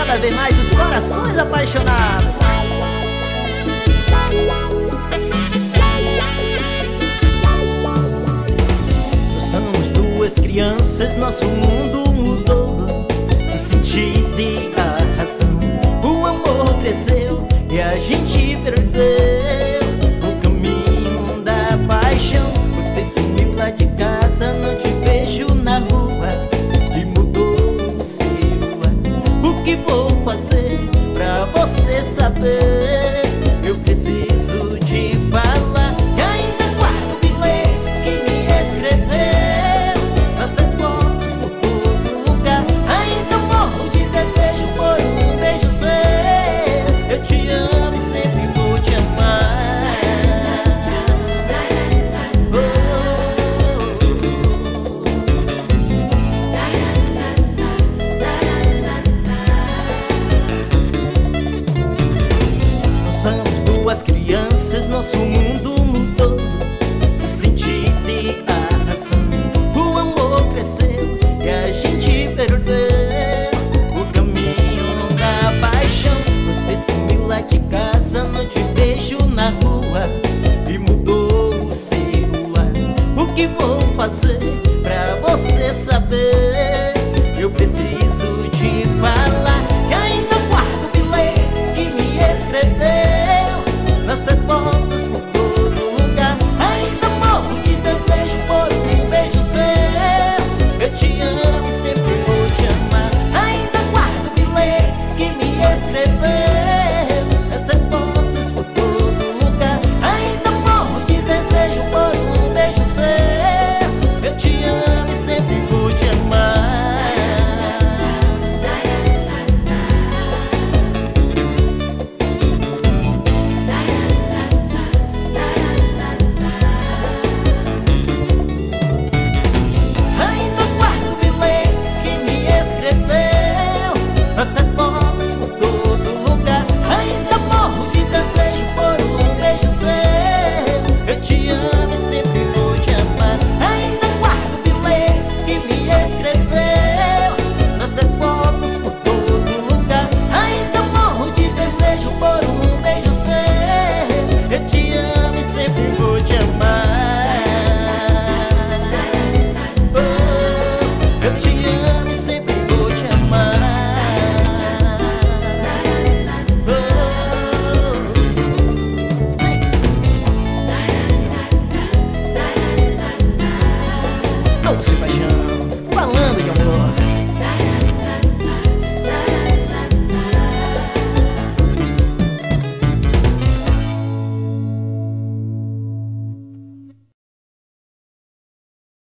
cada vez mais os corações apaixonados. Nós somos duas crianças, nosso mundo mudou, o sentido e a razão. O amor cresceu e a gente perdeu o caminho da paixão. Você sumiu lá de casa, não te vejo na rua e mudou o celular. O que vou fazer pra você saber? Eu preciso te falar. E ainda guardo bilhetes que me escreveu, nossas fotos por todo lugar. Ainda morro de desejo por um beijo seu. Eu te amo e sempre vou te amar. Nós somos duas crianças, nosso mundo mudou, o sentido e a razão. O amor cresceu e a gente perdeu o caminho da paixão. Você sumiu lá de casa, não te vejo na rua e mudou o celular. O que vou fazer pra você saber? Eu preciso te falar. E ainda guardo bilhetes que me escreveu, nossas fotos por todo lugar. Ainda morro de desejo por um beijo seu. Eu te amo e sempre vou te amar. Ainda guardo bilhetes que me escreveu, nossas fotos por todo lugar. Ainda morro de desejo por um beijo seu. Eu te amo e sempre vou te amar. Ainda guardo bilhetes que me escreveu, nossas fotos por todo lugar. Ainda morro de desejo por um beijo seu. Eu te amo e sempre vou te amar. Ainda guardo bilhetes que me escreveu, nossas fotos por todo lugar. Ainda morro de desejo por um beijo seu. Eu te amo e sempre vou te amar. Eu te amo e sempre vou te amar. Doce paixão.